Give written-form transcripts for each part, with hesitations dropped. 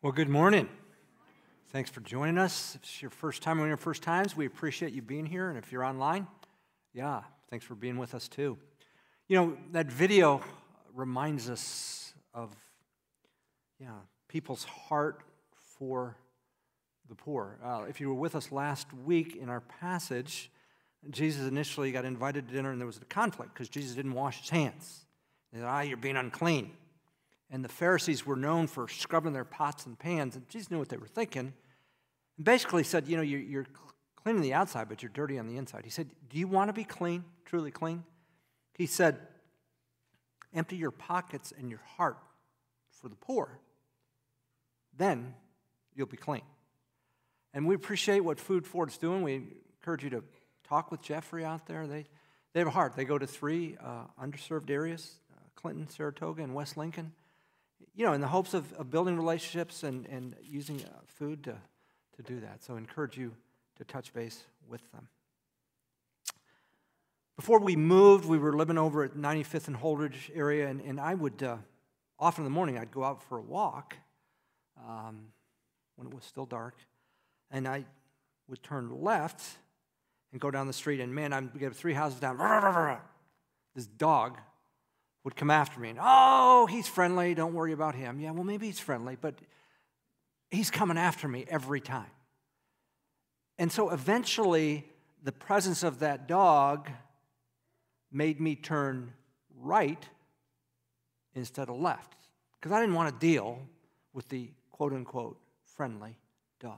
Well, good morning. Thanks for joining us. If it's your first time or one of your first times, we appreciate you being here. And if you're online, thanks for being with us too. You know, that video reminds us of, people's heart for the poor. If you were with us last week in our passage, Jesus initially got invited to dinner and there was a conflict because Jesus didn't wash his hands. They said, you're being unclean. And the Pharisees were known for scrubbing their pots and pans, and Jesus knew what they were thinking. And basically said, you're clean on the outside, but you're dirty on the inside. He said, do you want to be clean, truly clean? He said, empty your pockets and your heart for the poor. Then you'll be clean. And we appreciate what Food Forward's doing. We encourage you to talk with Jeffrey out there. They have a heart. They go to 3 underserved areas, Clinton, Saratoga, and West Lincoln, in the hopes of building relationships and using food to do that. So I encourage you to touch base with them. Before we moved, we were living over at 95th and Holdridge area, and I would, often in the morning, I'd go out for a walk when it was still dark, and I would turn left and go down the street, and man, I'd get 3 houses down. This dog would come after me, and he's friendly, don't worry about him. Yeah, well, maybe he's friendly, but he's coming after me every time. And so eventually, the presence of that dog made me turn right instead of left, because I didn't want to deal with the quote-unquote friendly dog.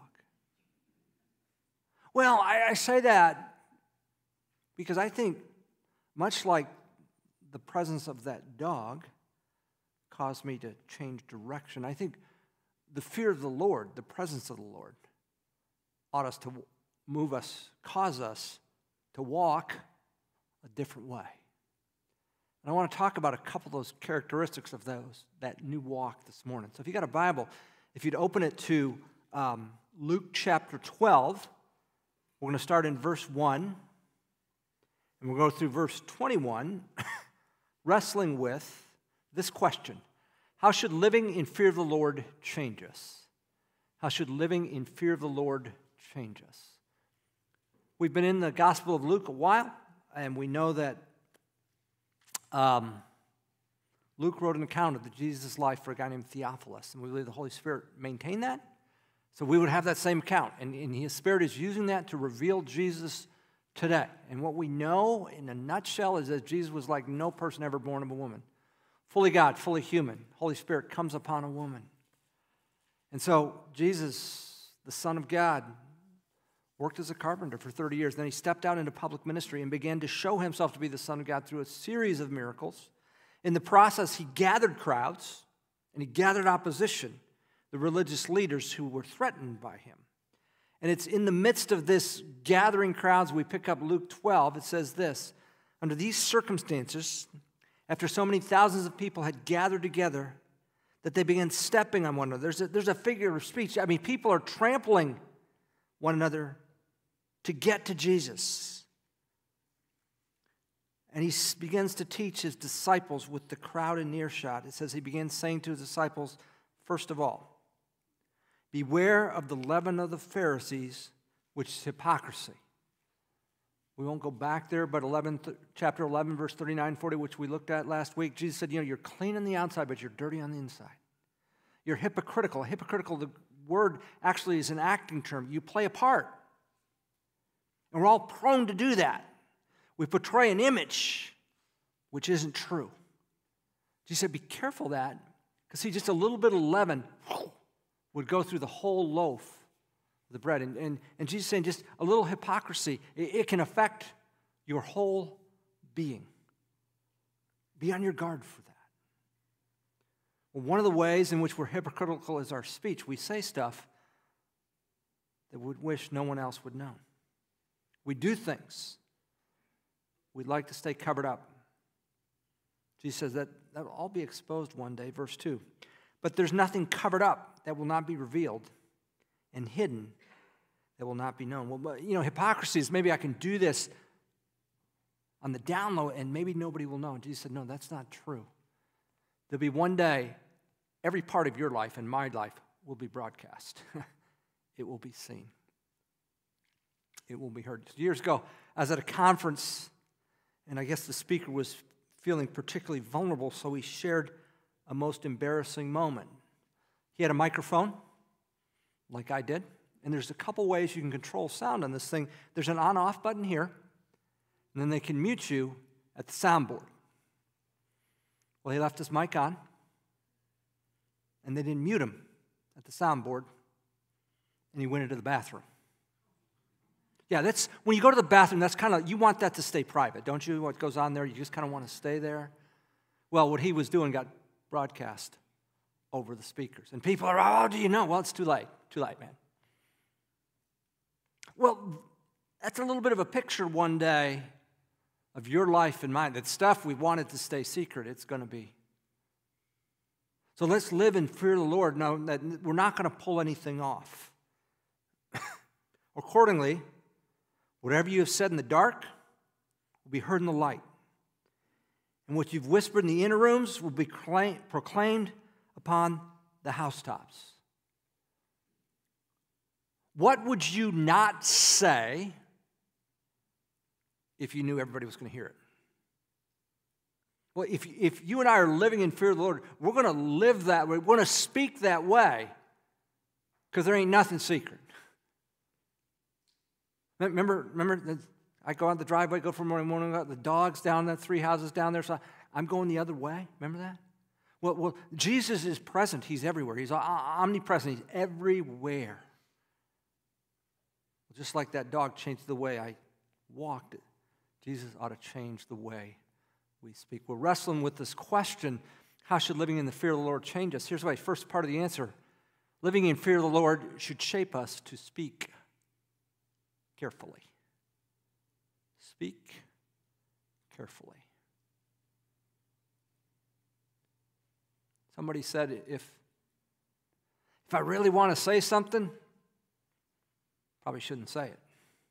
Well, I say that because I think, much like the presence of that dog caused me to change direction, I think the fear of the Lord, the presence of the Lord, ought us to move us, cause us to walk a different way. And I want to talk about a couple of those characteristics of that new walk this morning. So if you got a Bible, if you'd open it to Luke chapter 12, we're going to start in verse 1, and we'll go through verse 21, wrestling with this question: how should living in fear of the Lord change us? How should living in fear of the Lord change us? We've been in the Gospel of Luke a while, and we know that Luke wrote an account of Jesus' life for a guy named Theophilus, and we believe the Holy Spirit maintained that. So we would have that same account, and His Spirit is using that to reveal Jesus today. And what we know in a nutshell is that Jesus was like no person ever born of a woman. Fully God, fully human. Holy Spirit comes upon a woman. And so Jesus, the Son of God, worked as a carpenter for 30 years. Then He stepped out into public ministry and began to show Himself to be the Son of God through a series of miracles. In the process, He gathered crowds and He gathered opposition, the religious leaders who were threatened by Him. And it's in the midst of this gathering crowds, we pick up Luke 12, it says this: under these circumstances, after so many thousands of people had gathered together, that they began stepping on one another. There's a figure of speech. I mean, people are trampling one another to get to Jesus. And He begins to teach His disciples with the crowd in earshot. It says He began saying to His disciples, first of all, beware of the leaven of the Pharisees, which is hypocrisy. We won't go back there, but chapter 11, verse 39, 40, which we looked at last week, Jesus said, you're clean on the outside, but you're dirty on the inside. You're hypocritical. Hypocritical, the word actually is an acting term. You play a part. And we're all prone to do that. We portray an image which isn't true. Jesus said, be careful of that, because see, just a little bit of leaven would go through the whole loaf of the bread. And Jesus is saying just a little hypocrisy, it can affect your whole being. Be on your guard for that. Well, one of the ways in which we're hypocritical is our speech. We say stuff that we wish no one else would know. We do things we'd like to stay covered up. Jesus says that will all be exposed one day, verse 2. But there's nothing covered up that will not be revealed, and hidden that will not be known. Well, hypocrisy is maybe I can do this on the down low and maybe nobody will know. And Jesus said, no, that's not true. There'll be one day, every part of your life and my life will be broadcast. It will be seen. It will be heard. Years ago, I was at a conference, and I guess the speaker was feeling particularly vulnerable, so he shared a most embarrassing moment. He had a microphone, like I did, and there's a couple ways you can control sound on this thing. There's an on-off button here, and then they can mute you at the soundboard. Well, he left his mic on, and they didn't mute him at the soundboard, and he went into the bathroom. Yeah, that's when you go to the bathroom, that's kind of, you want that to stay private, don't you? What goes on there, you just kind of want to stay there. Well, what he was doing got broadcast over the speakers. And people are, oh, do you know? Well, it's too late. Too late, man. Well, that's a little bit of a picture one day of your life and mine. That stuff we wanted to stay secret, it's going to be. So let's live in fear of the Lord, know that we're not going to pull anything off. Accordingly, whatever you have said in the dark will be heard in the light. And what you've whispered in the inner rooms will be proclaimed upon the housetops. What would you not say if you knew everybody was going to hear it? Well, if you and I are living in fear of the Lord, we're going to live that way. We're going to speak that way because there ain't nothing secret. Remember, I go out the driveway, go for morning, the dog's down there, 3 houses down there, so I'm going the other way. Remember that? Well, Jesus is present. He's everywhere. He's omnipresent. He's everywhere. Just like that dog changed the way I walked, Jesus ought to change the way we speak. We're wrestling with this question, how should living in the fear of the Lord change us? Here's the first part of the answer. Living in fear of the Lord should shape us to speak carefully. Speak carefully. Somebody said, if I really want to say something, probably shouldn't say it.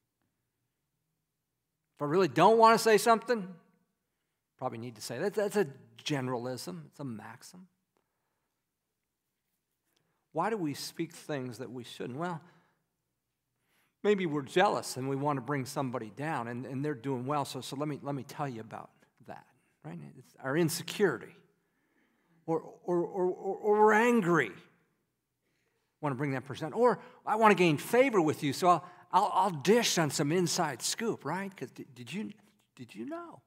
If I really don't want to say something, probably need to say it. That's a generalism. It's a maxim. Why do we speak things that we shouldn't? Well, maybe we're jealous and we want to bring somebody down, and they're doing well. So let me tell you about that. Right? It's our insecurity, or we're angry. Want to bring that person down, or I want to gain favor with you, so I'll dish on some inside scoop. Right? Because did you know?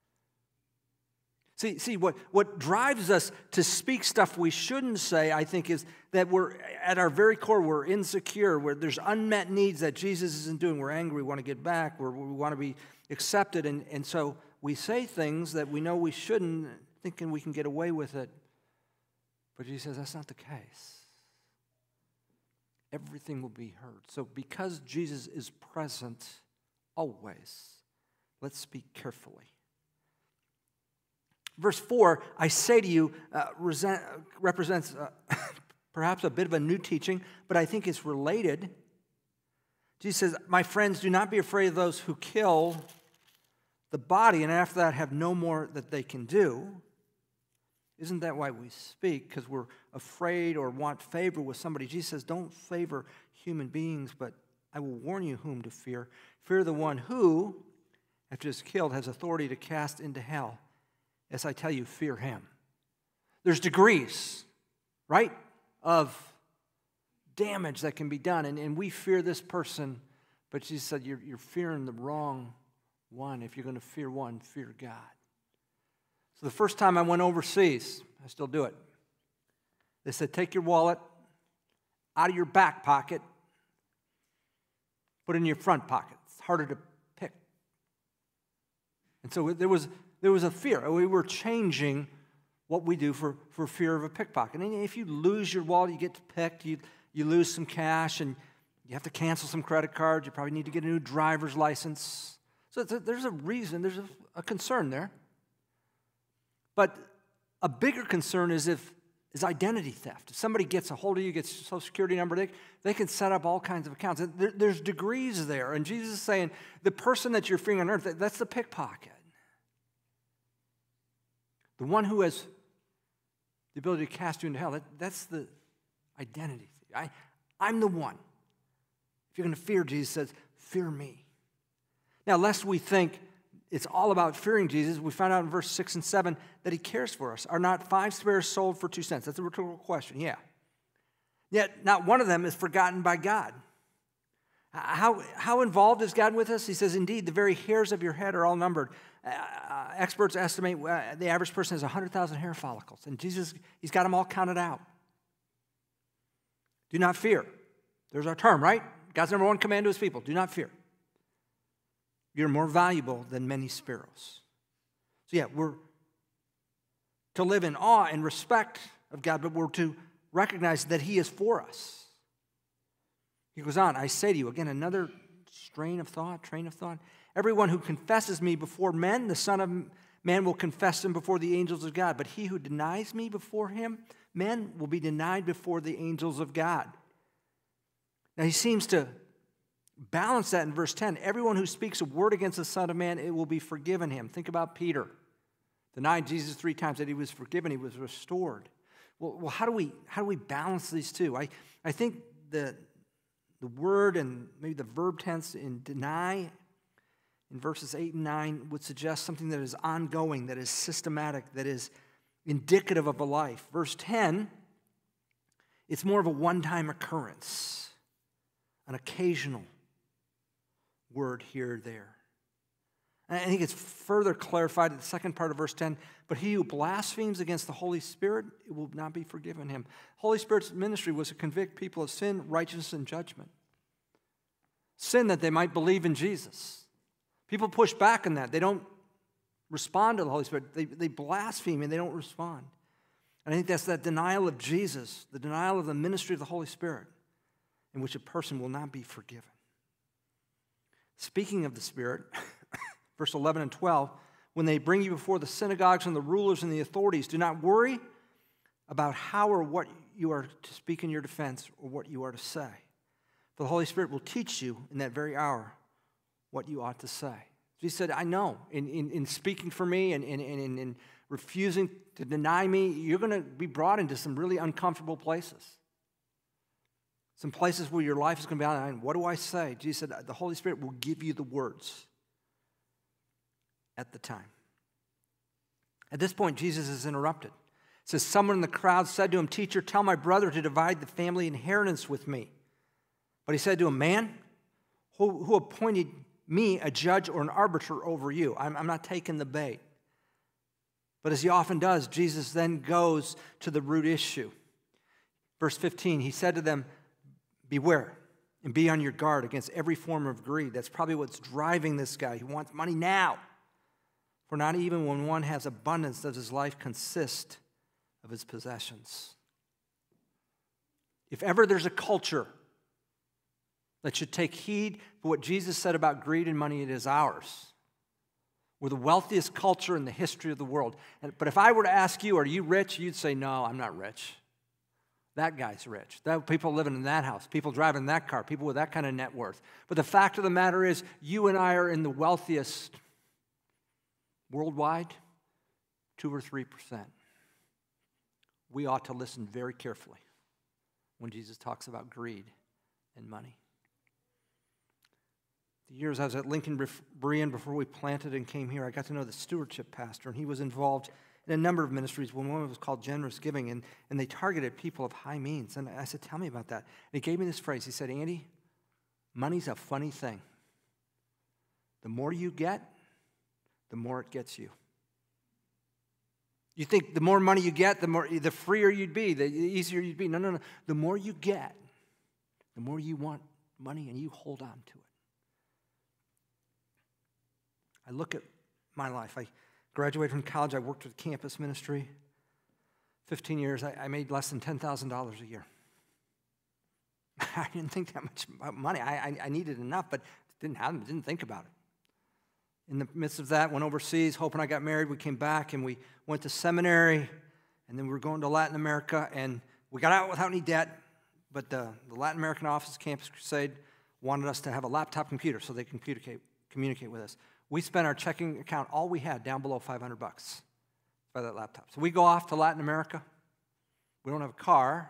See, what drives us to speak stuff we shouldn't say, I think, is that we're, at our very core, we're insecure, where there's unmet needs that Jesus isn't doing. We're angry, we want to get back, we want to be accepted, and so we say things that we know we shouldn't, thinking we can get away with it. But Jesus says that's not the case. Everything will be heard. So because Jesus is present always, let's speak carefully. Verse 4, I say to you, represents perhaps a bit of a new teaching, but I think it's related. Jesus says, my friends, do not be afraid of those who kill the body, and after that have no more that they can do. Isn't that why we speak? Because we're afraid or want favor with somebody. Jesus says, don't favor human beings, but I will warn you whom to fear. Fear the one who, after he is killed, has authority to cast into hell. As I tell you, fear him. There's degrees, right, of damage that can be done. And we fear this person, but Jesus said, you're fearing the wrong one. If you're going to fear one, fear God. So the first time I went overseas, I still do it. They said, take your wallet out of your back pocket, put it in your front pocket. It's harder to pick. And so there was a fear. We were changing what we do for fear of a pickpocket. And if you lose your wallet, you get picked, you lose some cash, and you have to cancel some credit cards. You probably need to get a new driver's license. So there's a reason, there's a concern there. But a bigger concern is identity theft. If somebody gets a hold of you, gets your Social Security number, they can set up all kinds of accounts. There's degrees there. And Jesus is saying, the person that you're fearing on earth, that's the pickpocket. The one who has the ability to cast you into hell, that's the identity thief. I'm the one. If you're going to fear, Jesus says, fear me. Now, lest we think it's all about fearing Jesus, we find out in verse 6 and 7 that he cares for us. Are not 5 sparrows sold for 2 cents? That's a rhetorical question, yeah. Yet not one of them is forgotten by God. How involved is God with us? He says, indeed, the very hairs of your head are all numbered. Experts estimate the average person has 100,000 hair follicles. And Jesus, he's got them all counted out. Do not fear. There's our term, right? God's number one command to his people. Do not fear. You're more valuable than many sparrows. So yeah, we're to live in awe and respect of God, but we're to recognize that he is for us. He goes on, I say to you, again, another train of thought. Everyone who confesses me before men, the Son of Man will confess him before the angels of God. But he who denies me before him, men will be denied before the angels of God. Now he seems to balance that in verse 10. Everyone who speaks a word against the Son of Man, it will be forgiven him. Think about Peter. Denied Jesus 3 times, that he was forgiven, he was restored. Well, how do we balance these two? I think the word and maybe the verb tense in deny in verses 8 and 9 would suggest something that is ongoing, that is systematic, that is indicative of a life. Verse 10, it's more of a one-time occurrence, an occasional word here or there. And I think it's further clarified in the second part of verse 10, but he who blasphemes against the Holy Spirit, it will not be forgiven him. Holy Spirit's ministry was to convict people of sin, righteousness, and judgment. Sin that they might believe in Jesus. People push back on that. They don't respond to the Holy Spirit. They blaspheme and they don't respond. And I think that's that denial of Jesus, the denial of the ministry of the Holy Spirit, in which a person will not be forgiven. Speaking of the Spirit, verse 11 and 12, when they bring you before the synagogues and the rulers and the authorities, do not worry about how or what you are to speak in your defense or what you are to say. For the Holy Spirit will teach you in that very hour what you ought to say. Jesus said, I know, in speaking for me and in refusing to deny me, you're going to be brought into some really uncomfortable places. Some places where your life is going to be on the line. What do I say? Jesus said, the Holy Spirit will give you the words at the time. At this point, Jesus is interrupted. It says, someone in the crowd said to him, Teacher, tell my brother to divide the family inheritance with me. But he said to him, Man, who appointed me a judge or an arbiter over you? I'm not taking the bait. But as he often does, Jesus then goes to the root issue. Verse 15, he said to them, Beware and be on your guard against every form of greed. That's probably what's driving this guy. He wants money now. For not even when one has abundance does his life consist of his possessions. If ever there's a culture that should take heed for what Jesus said about greed and money, it is ours. We're the wealthiest culture in the history of the world. But if I were to ask you, are you rich? You'd say, no, I'm not rich. That guy's rich. People living in that house, people driving that car, people with that kind of net worth. But the fact of the matter is, you and I are in the wealthiest worldwide, 2 or 3%. We ought to listen very carefully when Jesus talks about greed and money. The years I was at Lincoln Berean before we planted and came here, I got to know the stewardship pastor, and he was involved in a number of ministries. One was called Generous Giving, and they targeted people of high means. And I said, tell me about that. And he gave me this phrase. He said, Andy, money's a funny thing. The more you get, the more it gets you. You think the more money you get, the freer you'd be, the easier you'd be. No. The more you get, the more you want money, and you hold on to it. I look at my life. I graduated from college. I worked with campus ministry. 15 years. I made less than $10,000 a year. I didn't think that much about money. I needed enough, but didn't think about it. In the midst of that, went overseas. Hope and I got married. We came back, and we went to seminary, and then we were going to Latin America, and we got out without any debt, but the Latin American office, Campus Crusade, wanted us to have a laptop computer so they can communicate with us. We spent our checking account, all we had, down below $500 by that laptop. So we go off to Latin America. We don't have a car because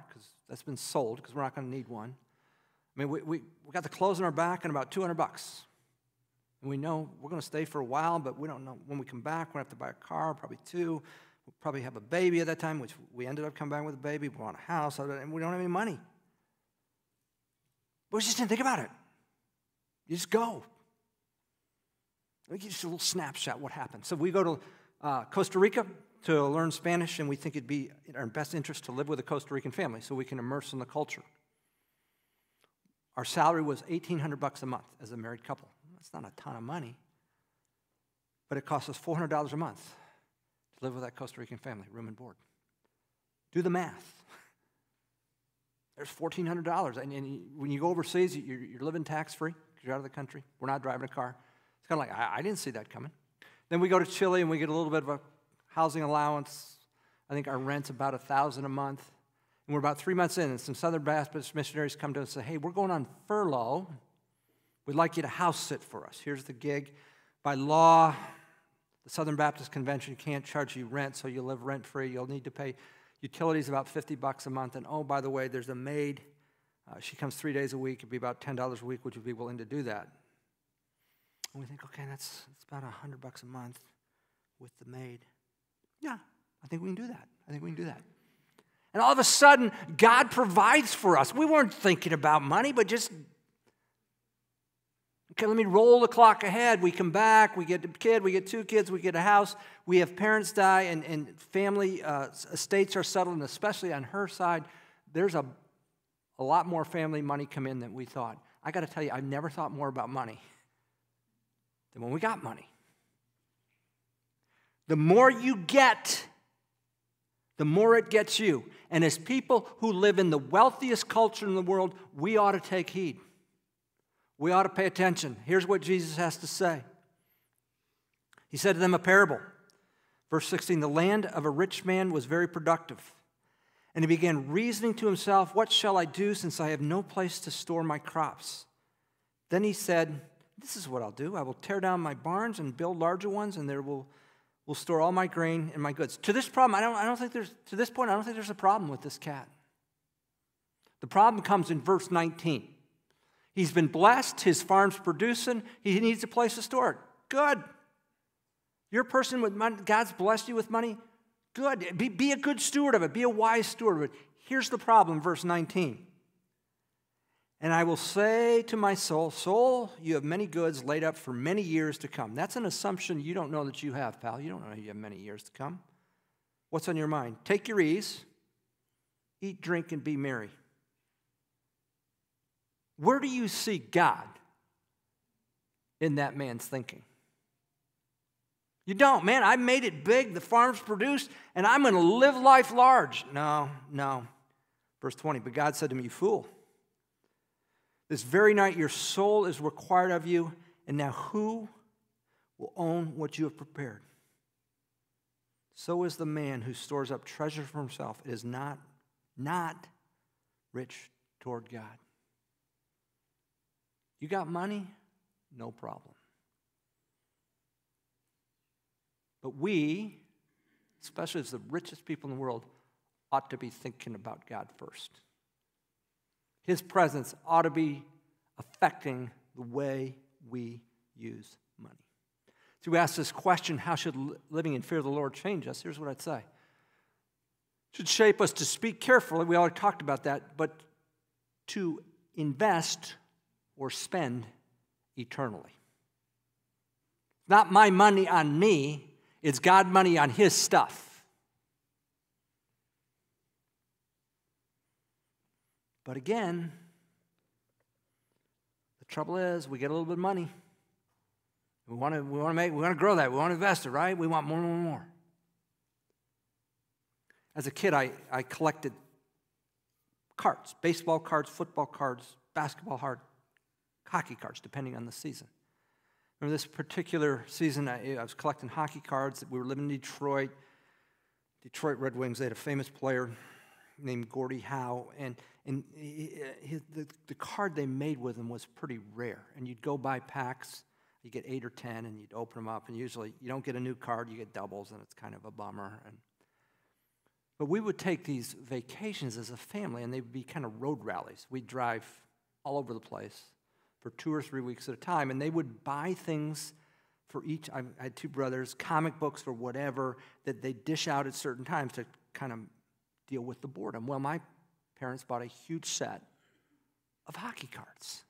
that's been sold because we're not going to need one. I mean, we got the clothes on our back and about $200. And we know we're going to stay for a while, but we don't know when we come back. We're going to have to buy a car, probably two. We'll probably have a baby at that time, which we ended up coming back with a baby. We want a house, and we don't have any money. But we just didn't think about it. You just go. Just a little snapshot what happened. So we go to Costa Rica to learn Spanish, and we think it'd be in our best interest to live with a Costa Rican family so we can immerse in the culture. Our salary was $1,800 a month as a married couple. That's not a ton of money, but it cost us $400 a month to live with that Costa Rican family, room and board. Do the math. There's $1,400, and when you go overseas, you're living tax-free because you're out of the country. We're not driving a car. It's kind of like, I didn't see that coming. Then we go to Chile, and we get a little bit of a housing allowance. I think our rent's about $1,000 a month. And we're about 3 months in, and some Southern Baptist missionaries come to us and say, hey, we're going on furlough. We'd like you to house sit for us. Here's the gig. By law, the Southern Baptist Convention can't charge you rent, so you'll live rent-free. You'll need to pay utilities about $50 a month. And oh, by the way, there's a maid. She comes 3 days a week. It'd be about $10 a week. Would you be willing to do that? And we think, okay, that's about $100 a month with the maid. Yeah, I think we can do that. I think we can do that. And all of a sudden, God provides for us. We weren't thinking about money, but just, okay, let me roll the clock ahead. We come back, we get a kid, we get 2 kids, we get a house. We have parents die, and family estates are settled, and especially on her side, there's a lot more family money come in than we thought. I got to tell you, I've never thought more about money than when we got money. The more you get, the more it gets you. And as people who live in the wealthiest culture in the world, we ought to take heed. We ought to pay attention. Here's what Jesus has to say. He said to them a parable. Verse 16, the land of a rich man was very productive. And he began reasoning to himself, what shall I do since I have no place to store my crops? Then he said, this is what I'll do. I will tear down my barns and build larger ones, and there will store all my grain and my goods. To this problem, I don't think there's a problem with this cat. The problem comes in verse 19. He's been blessed, his farm's producing, he needs a place to store it. Good. You're a person with money, God's blessed you with money. Good. Be a good steward of it. Be a wise steward of it. Here's the problem, verse 19. And I will say to my soul, soul, you have many goods laid up for many years to come. That's an assumption you don't know that you have, pal. You don't know you have many years to come. What's on your mind? Take your ease, eat, drink, and be merry. Where do you see God in that man's thinking? You don't. Man, I made it big, the farm's produced, and I'm going to live life large. No. Verse 20, but God said to me, you fool. This very night your soul is required of you, and now who will own what you have prepared? So is the man who stores up treasure for himself. It is not rich toward God. You got money? No problem. But we, especially as the richest people in the world, ought to be thinking about God first. His presence ought to be affecting the way we use money. So we ask this question, how should living in fear of the Lord change us? Here's what I'd say. It should shape us to speak carefully, we already talked about that, but to invest or spend eternally. Not my money on me, it's God money on his stuff. But again, the trouble is we get a little bit of money. We want to grow that. We want to invest it, right? We want more and more and more. As a kid, I collected cards, baseball cards, football cards, basketball cards, hockey cards, depending on the season. Remember this particular season, I was collecting hockey cards. We were living in Detroit Red Wings. They had a famous player named Gordie Howe, and the card they made with him was pretty rare. And you'd go buy packs, you get 8 or 10, and you'd open them up, and usually you don't get a new card, you get doubles, and it's kind of a bummer. But we would take these vacations as a family, and they would be kind of road rallies. We'd drive all over the place for 2 or 3 weeks at a time, and they would buy things for each. I had 2 brothers, comic books or whatever, that they dish out at certain times to kind of deal with the boredom. Well, my parents bought a huge set of hockey cards.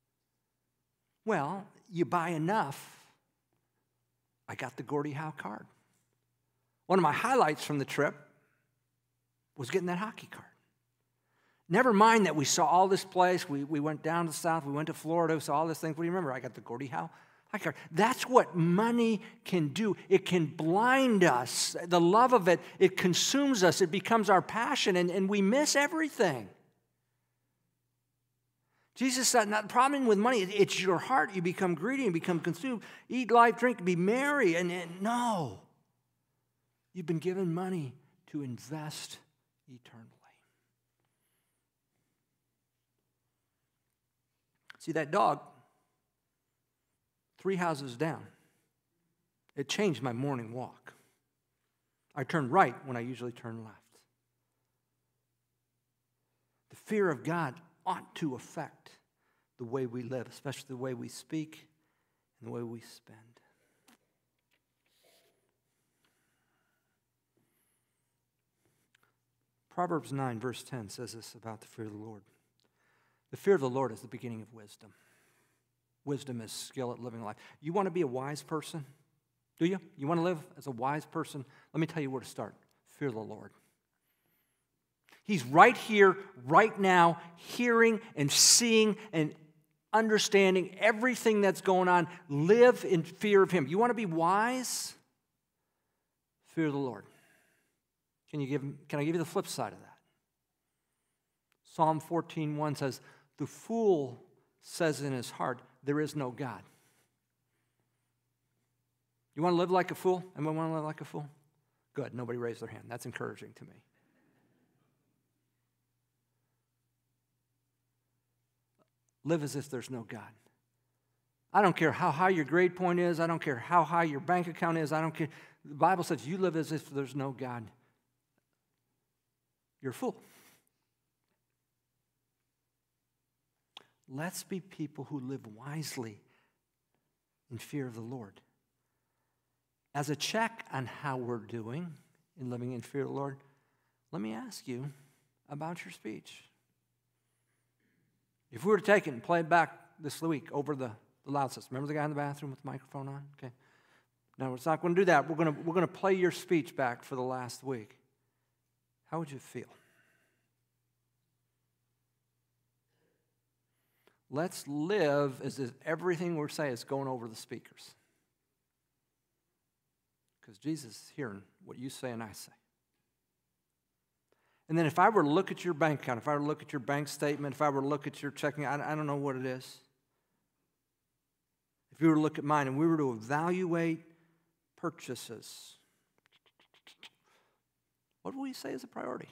Well, you buy enough. I got the Gordie Howe card. One of my highlights from the trip was getting that hockey card. Never mind that we saw all this place. We went down to the south. We went to Florida. We saw all these things. What do you remember? I got the Gordie Howe hockey card. That's what money can do. It can blind us. The love of it, it consumes us. It becomes our passion, and we miss everything. Jesus said, not the problem with money, it's your heart. You become greedy and become consumed. Eat, life, drink, be merry. And no. You've been given money to invest eternally. See, that dog, 3 houses down, it changed my morning walk. I turned right when I usually turn left. The fear of God ought to affect the way we live, especially the way we speak and the way we spend. Proverbs 9, verse 10 says this about the fear of the Lord. The fear of the Lord is the beginning of wisdom. Wisdom is skill at living life. You want to be a wise person? Do you? You want to live as a wise person? Let me tell you where to start. Fear the Lord. He's right here, right now, hearing and seeing and understanding everything that's going on. Live in fear of Him. You want to be wise? Fear the Lord. Can I give you the flip side of that? Psalm 14:1 says, the fool says in his heart, there is no God. You want to live like a fool? Anyone want to live like a fool? Good. Nobody raised their hand. That's encouraging to me. Live as if there's no God. I don't care how high your grade point is. I don't care how high your bank account is. I don't care. The Bible says you live as if there's no God. You're a fool. Let's be people who live wisely in fear of the Lord. As a check on how we're doing in living in fear of the Lord, let me ask you about your speech. If we were to take it and play it back this week over the loud system, remember the guy in the bathroom with the microphone on? Okay. No, it's not going to do that. We're going to play your speech back for the last week. How would you feel? Let's live as if everything we're saying is going over the speakers. Because Jesus is hearing what you say and I say. And then if I were to look at your bank account, if I were to look at your bank statement, if I were to look at your checking, I don't know what it is. If you were to look at mine and we were to evaluate purchases, what would we say is a priority?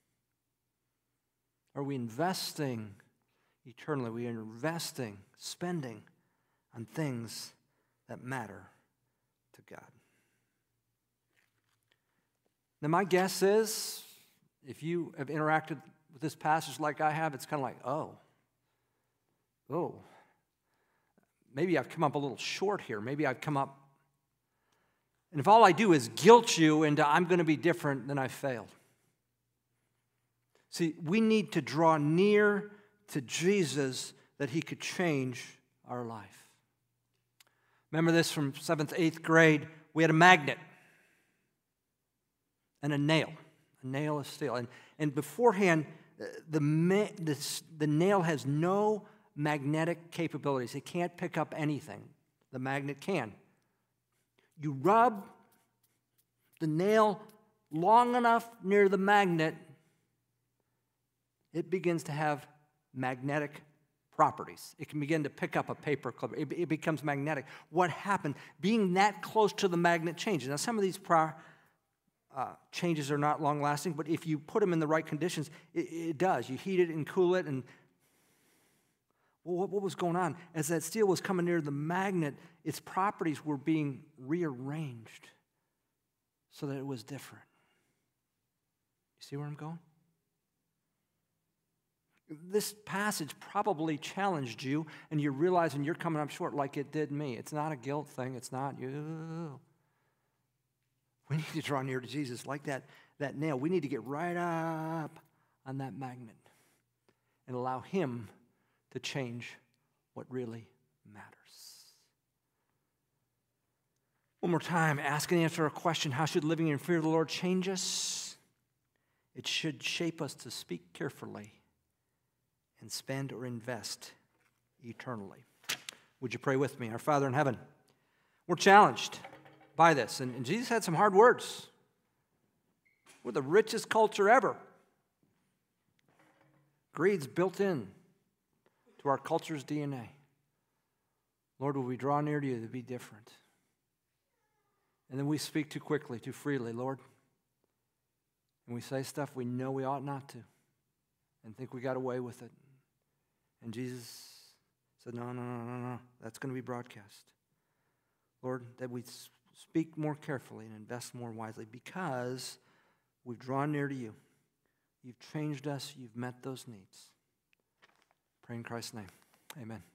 Are we investing eternally? We are investing, spending on things that matter to God. Now, my guess is, if you have interacted with this passage like I have, it's kind of like, oh, maybe I've come up a little short here. Maybe I've come up, and if all I do is guilt you into I'm going to be different, then I failed. See, we need to draw near to Jesus that He could change our life. Remember this from 7th, 8th grade? We had a magnet and a nail. A nail of steel. And beforehand, the nail has no magnetic capabilities. It can't pick up anything. The magnet can. You rub the nail long enough near the magnet, it begins to have magnetic properties. It can begin to pick up a paper clip. It becomes magnetic. What happened? Being that close to the magnet changes. Now, some of these changes are not long-lasting, but if you put them in the right conditions, it does. You heat it and cool it, and what was going on? As that steel was coming near the magnet, its properties were being rearranged so that it was different. You see where I'm going? This passage probably challenged you, and you're realizing you're coming up short like it did me. It's not a guilt thing. It's not you. We need to draw near to Jesus like that nail. We need to get right up on that magnet and allow him to change what really matters. One more time, ask and answer a question. How should living in fear of the Lord change us? It should shape us to speak carefully and spend or invest eternally. Would you pray with me? Our Father in heaven, we're challenged by this. And Jesus had some hard words. We're the richest culture ever. Greed's built in to our culture's DNA. Lord, will we draw near to you to be different? And then we speak too quickly, too freely, Lord. And we say stuff we know we ought not to and think we got away with it. And Jesus said, no, that's going to be broadcast. Lord, that we speak more carefully and invest more wisely because we've drawn near to you. You've changed us. You've met those needs. Pray in Christ's name. Amen.